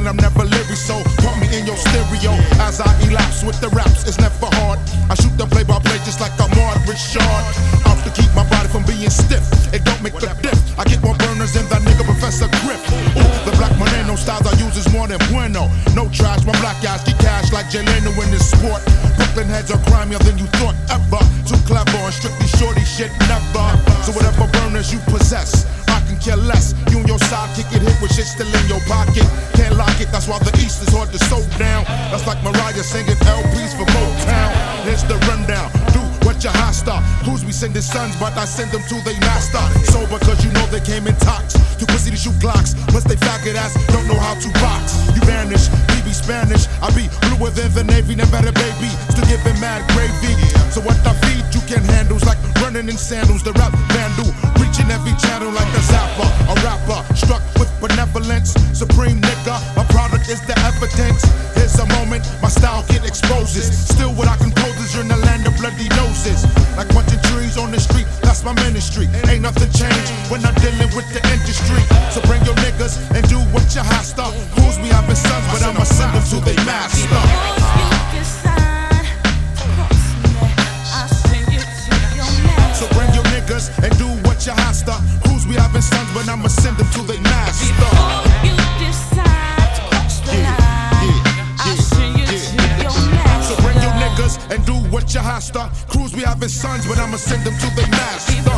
I'm never leery, so put me in your stereo as I elapse with the raps. It's never hard. I shoot the play-by-play just like I'm Mark Richard. Off to keep my body from being stiff. It don't make a diff. I get more burners than that nigga Professor Griff. Ooh, the black Moreno styles I use is more than bueno. No trash, my black guys get cash like Jay Leno in this sport. Brooklyn heads are grimier than you thought ever. Too clever and strictly shorty shit never. So whatever burners you possess, I can care less. You and your sidekick get hit with shit still in your pocket. Can't lock it, that's why the East is hard to sew down. That's like Mariah singing LPs for Motown. Here's the rundown. Do what you hostile. Who's we sending sons, but I send them to they master. Sober cause you know they came in tox. Too pussy to shoot Glocks. Plus they faggot ass don't know how to box. You vanish, we be Spanish. I be bluer than the Navy, never had a baby. Still giving mad gravy. So what I feed you can handle is like running in sandals. The rap vandal, reaching every channel like a zapper. A rapper, struck with benevolence. Supreme nigga, my product is the evidence. Here's a moment, my style get exposes. Still what I compose is you're in the land of bloody noses. Like punching trees on the street, that's my ministry. Ain't nothing changed when I'm dealing with the industry. So bring your niggas and do what you hostile. Who's we having sons, but I'ma send them to they master. So bring your niggas and do what you hostile. Who's we having sons, but I'ma send them to they master. You decide to cross the line. I'll send you to your master. So bring your niggas and do what you hostile. Crews we having sons, but I'ma send them to they master.